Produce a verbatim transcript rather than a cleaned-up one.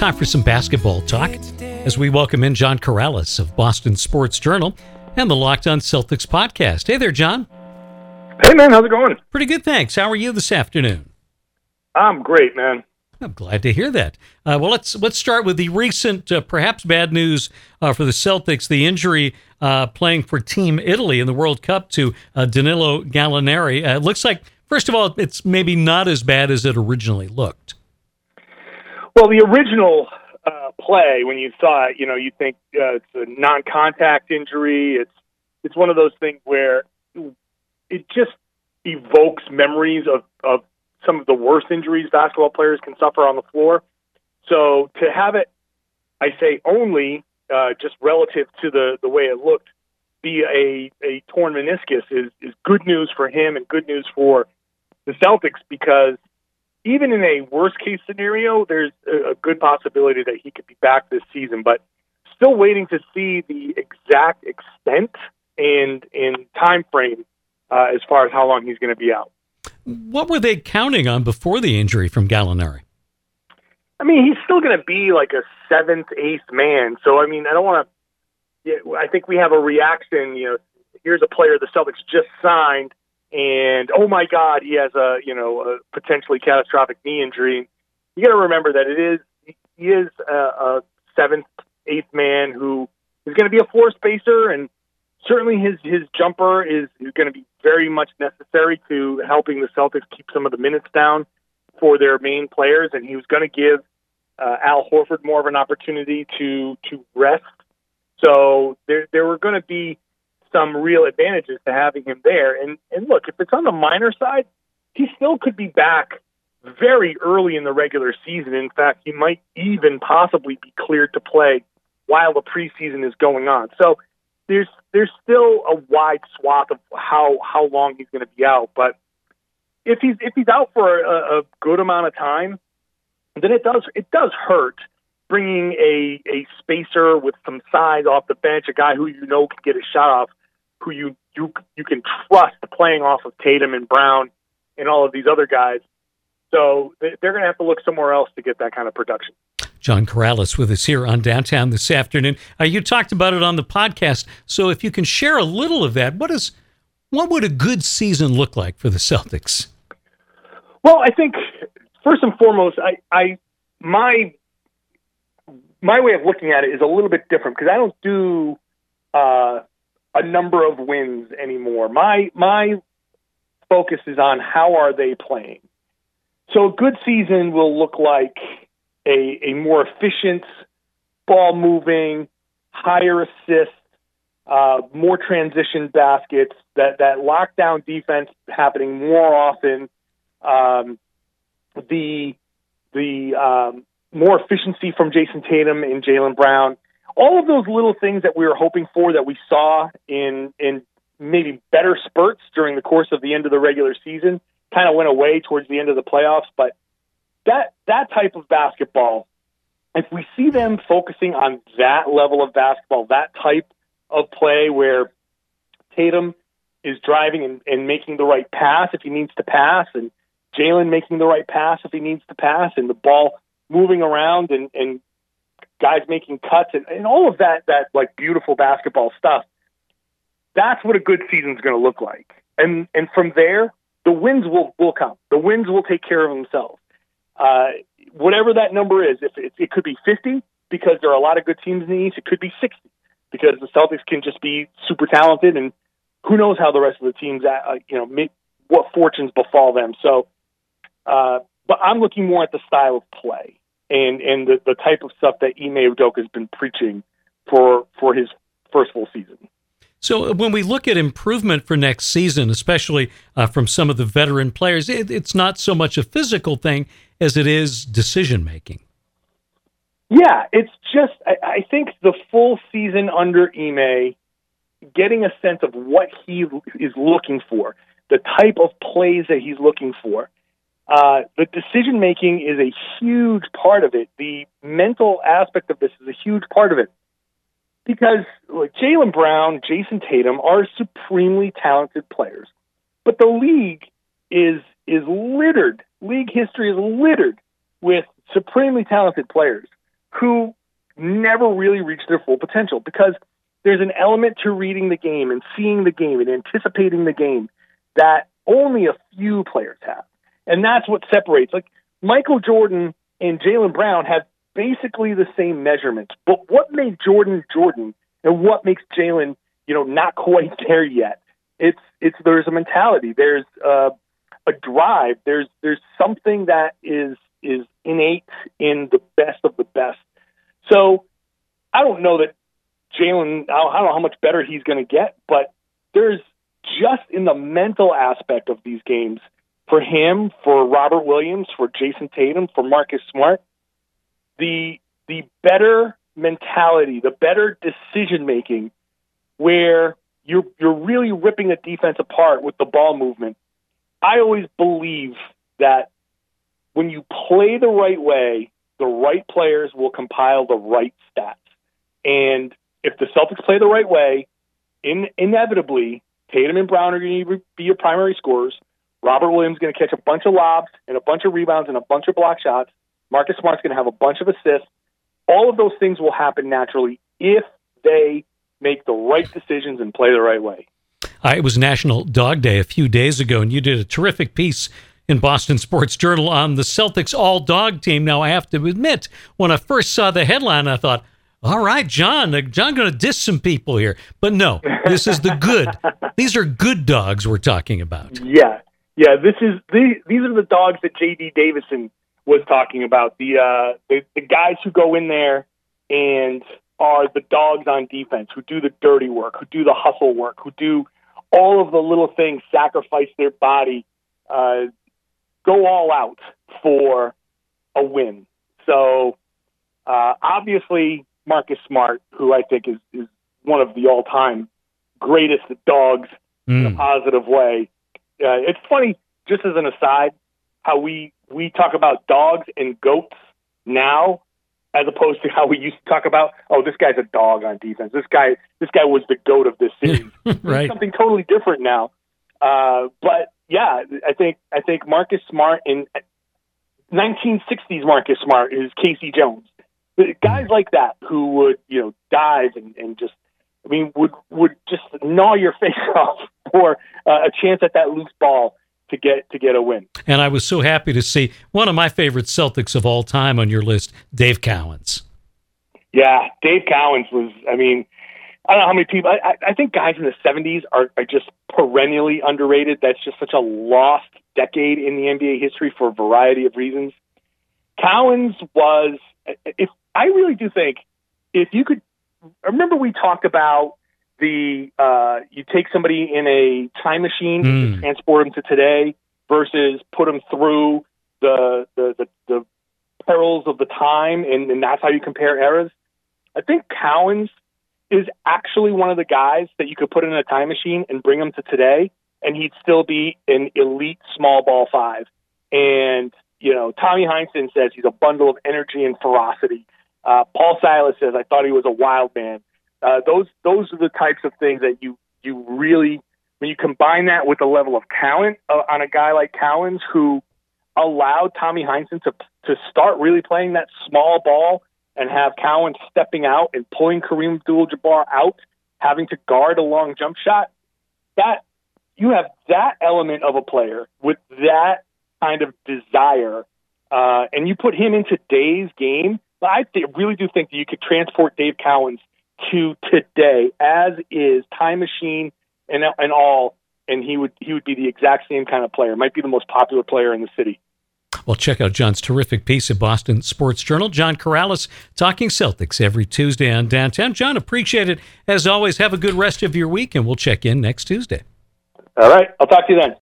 time for some basketball talk as we welcome in John Karalis of Boston Sports Journal and the Locked On Celtics podcast. Hey there, John. Hey, man. How's it going? Pretty good, thanks. How are you this afternoon? I'm great, man. I'm glad to hear that. Uh, well, let's let's start with the recent, uh, perhaps bad news uh, for the Celtics, the injury uh, playing for Team Italy in the World Cup to uh, Danilo Gallinari. Uh, it looks like, first of all, it's maybe not as bad as it originally looked. Well, the original uh, play, when you saw it, you know, you think uh, it's a non-contact injury. It's it's one of those things where it just evokes memories of, of some of the worst injuries basketball players can suffer on the floor. So to have it, I say only, uh, just relative to the, the way it looked, be a, a torn meniscus is, is good news for him and good news for the Celtics, because even in a worst-case scenario, there's a, a good possibility that he could be back this season. But still waiting to see the exact extent and, and time frame uh, as far as how long he's going to be out. What were they counting on before the injury from Gallinari? I mean, he's still going to be like a seventh, eighth man. So, I mean, I don't want to yeah, – I think we have a reaction, you know, here's a player the Celtics just signed, and, oh, my God, he has a, you know, a potentially catastrophic knee injury. You got to remember that it is – he is a, a seventh, eighth man who is going to be a floor spacer, and certainly his, his jumper is, is going to be very much necessary to helping the Celtics keep some of the minutes down for their main players, and he was going to give uh, Al Horford more of an opportunity to to rest. So there there were going to be some real advantages to having him there. And and look, if it's on the minor side, he still could be back very early in the regular season. In fact, he might even possibly be cleared to play while the preseason is going on. So There's there's still a wide swath of how, how long he's going to be out, but if he's if he's out for a, a good amount of time, then it does it does hurt bringing a a spacer with some size off the bench, a guy who you know can get a shot off, who you you you can trust playing off of Tatum and Brown and all of these other guys. So they're going to have to look somewhere else to get that kind of production. John Karalis with us here on Downtown this afternoon. Uh, you talked about it on the podcast, so if you can share a little of that, what is what would a good season look like for the Celtics? Well, I think first and foremost, I, I my my way of looking at it is a little bit different because I don't do uh, a number of wins anymore. My my focus is on how are they playing. So a good season will look like A, a more efficient, ball-moving, higher assist, uh, more transition baskets, that, that lockdown defense happening more often, um, the the um, more efficiency from Jason Tatum and Jaylen Brown, all of those little things that we were hoping for that we saw in in maybe better spurts during the course of the end of the regular season kind of went away towards the end of the playoffs, but That that type of basketball, if we see them focusing on that level of basketball, that type of play where Tatum is driving and, and making the right pass if he needs to pass, and Jaylen making the right pass if he needs to pass, and the ball moving around and, and guys making cuts and, and all of that, that like beautiful basketball stuff, that's what a good season's going to look like. And and from there, the wins will, will come. The wins will take care of themselves. Uh, whatever that number is, if it, it could be fifty because there are a lot of good teams in the East. It could be sixty because the Celtics can just be super talented, and who knows how the rest of the teams, uh, you know, make, what fortunes befall them. So, uh, but I'm looking more at the style of play and and the, the type of stuff that Ime Udoka has been preaching for for his first full season. So when we look at improvement for next season, especially uh, from some of the veteran players, it, it's not so much a physical thing as it is decision-making. Yeah, it's just, I, I think the full season under Ime, getting a sense of what he is looking for, the type of plays that he's looking for. Uh, the decision-making is a huge part of it. The mental aspect of this is a huge part of it. Because like Jaylen Brown, Jason Tatum are supremely talented players, but the league is is littered. League history is littered with supremely talented players who never really reached their full potential, because there's an element to reading the game and seeing the game and anticipating the game that only a few players have. And that's what separates. Like, Michael Jordan and Jaylen Brown have basically the same measurements, but what made Jordan Jordan and what makes Jaylen, you know, not quite there yet? It's it's there's a mentality, there's uh, a drive, there's there's something that is is innate in the best of the best. So I don't know that Jaylen, I don't know how much better he's going to get, but there's just in the mental aspect of these games, for him, for Robert Williams, for Jason Tatum, for Marcus Smart, the the better mentality, the better decision making, where you're you're really ripping a defense apart with the ball movement. I always believe that when you play the right way, the right players will compile the right stats. And if the Celtics play the right way, in, inevitably, Tatum and Brown are going to be your primary scorers. Robert Williams is going to catch a bunch of lobs and a bunch of rebounds and a bunch of block shots. Marcus Smart's going to have a bunch of assists. All of those things will happen naturally if they make the right decisions and play the right way. Uh, it was National Dog Day a few days ago, and you did a terrific piece in Boston Sports Journal on the Celtics all-dog team. Now, I have to admit, when I first saw the headline, I thought, all right, John, uh, John going to diss some people here. But no, this is the good. These are good dogs we're talking about. Yeah, yeah. This is the, these are the dogs that J D Davison was talking about. The, uh, the the guys who go in there and are the dogs on defense, who do the dirty work, who do the hustle work, who do all of the little things, sacrifice their body, uh, go all out for a win. So uh, obviously Marcus Smart, who I think is, is one of the all-time greatest dogs mm. in a positive way. Uh, it's funny, just as an aside, how we, we talk about dogs and goats now, as opposed to how we used to talk about, oh, this guy's a dog on defense. This guy, this guy was the GOAT of this series. Right. It's something totally different now. Uh, but yeah, I think I think Marcus Smart in nineteen sixties Marcus Smart is Casey Jones. Guys like that who would, you know, dive and, and just, I mean, would would just gnaw your face off for uh, a chance at that loose ball to get to get a win. And I was so happy to see one of my favorite Celtics of all time on your list, Dave Cowens. Yeah, Dave Cowens was, I mean, I don't know how many people, I, I think guys in the seventies are, are just perennially underrated. That's just such a lost decade in the N B A history for a variety of reasons. Cowens was, if I really do think, if you could, remember we talked about the, uh, you take somebody in a time machine mm. and transport them to today versus put them through the, the, the, the perils of the time, and, and that's how you compare eras. I think Cowens is actually one of the guys that you could put in a time machine and bring him to today, and he'd still be an elite small ball five. And, you know, Tommy Heinsohn says he's a bundle of energy and ferocity. Uh, Paul Silas says, I thought he was a wild man. Uh, those those are the types of things that you, you really, when you combine that with the level of talent uh, on a guy like Cowens, who allowed Tommy Heinsohn to to start really playing that small ball and have Cowens stepping out and pulling Kareem Abdul-Jabbar out, having to guard a long jump shot, that you have that element of a player with that kind of desire, uh, and you put him in today's game, I th- really do think that you could transport Dave Cowens to today, as is, time machine and and all, and he would he would be the exact same kind of player. Might be the most popular player in the city. Well, check out John's terrific piece at Boston Sports Journal. John Corrales talking Celtics every Tuesday on Downtown. John, appreciate it. As always, have a good rest of your week, and we'll check in next Tuesday. All right. I'll talk to you then.